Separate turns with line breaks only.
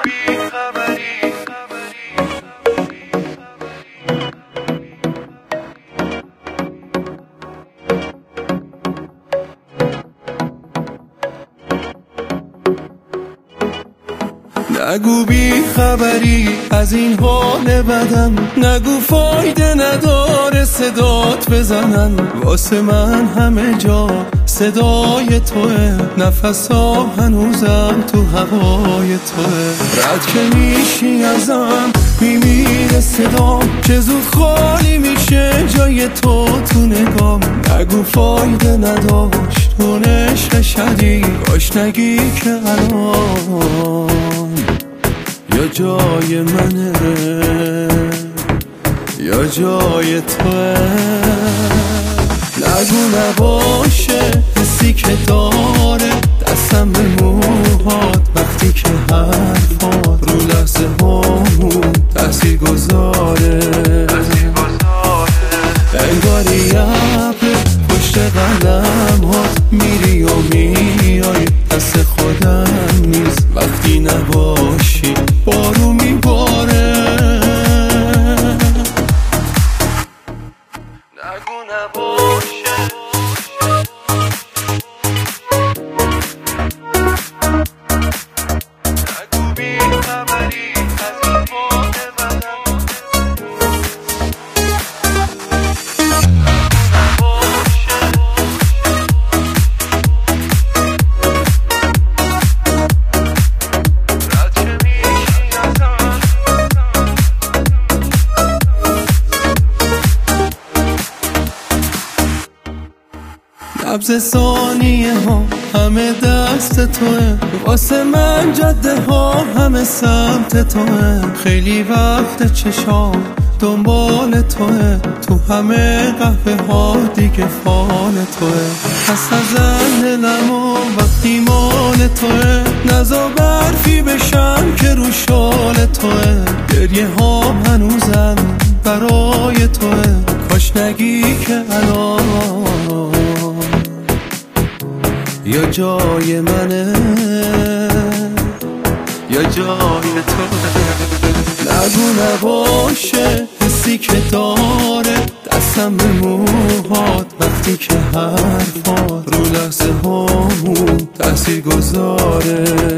نگو بی خبری از این حال بدم، نگو فایده نداره صدات بزنن. واسه من همه جا صدای توه، نفسام هنوزم تو هوای توه. رد که میشی ازم میمیره صدام، چه زود خالی میشه جای تو نگام. نگو فایده نداشت اون عشق شدید، کاش نگی که الان یا جای منه یا جای توه. نگو نباشه حسی که داره دستم به موهات، وقتی که حرفات رو لحظه هامون تأثیر گذاره. انگاری یبه پشت قلم هات، میری و میای دست خودم نیست. وقتی نباشی بارو میباره. نگو نباشه نگو بی خبری از این حال بدم. نبض ثانیه ها همه دست توه، واسه من جاده ها همه سمت توه. خیلی وقت چشام دنبال توه، تو همه قهوه ها دیگه فال توه. پس ازن دلمو وقتی مال توه، نزا برفی بشم که رو شال توه. گریه ها هنوزم برای توه، کاش نگی که الان یا جای منه یا جای تو. نگو نباشه حسی که داره دستم به موهات، وقتی که حرفات رو لحظه هامون تأثیر گذاره.